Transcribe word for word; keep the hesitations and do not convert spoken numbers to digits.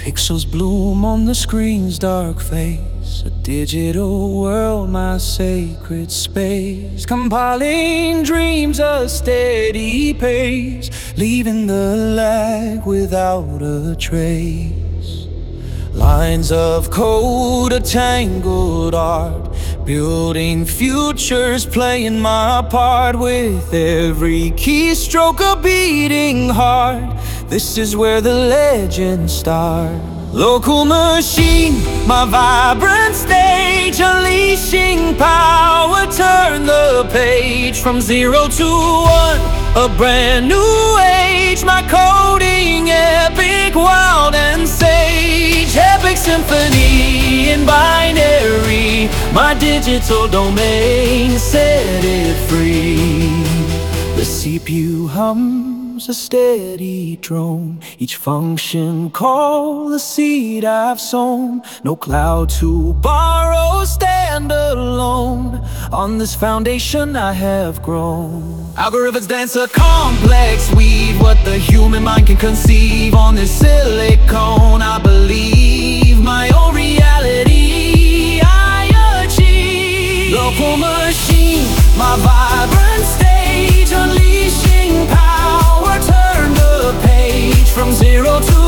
Pixels bloom on the screen's dark face. A digital world, my sacred space. Compiling dreams, a steady pace, leaving the lag without a trace. Lines of code, a tangled art, building futures, playing my part. With every keystroke, a beating heart. This is where the legends start. Local machine, my vibrant stage, unleashing power, turn the page. From zero to one, a brand new age. My coding epic, wild and sage. Epic symphony in binary, my digital domain, set it free. The C P U hums, a steady drone. Each function call, the seed I've sown. No cloud to borrow, stand alone. On this foundation I have grown. Algorithms dance a complex weave, what the human mind can conceive. On this silicone I believe, my own reality I achieve. Local machine, my vibrant stage, unleashing power, turn the page. From zero to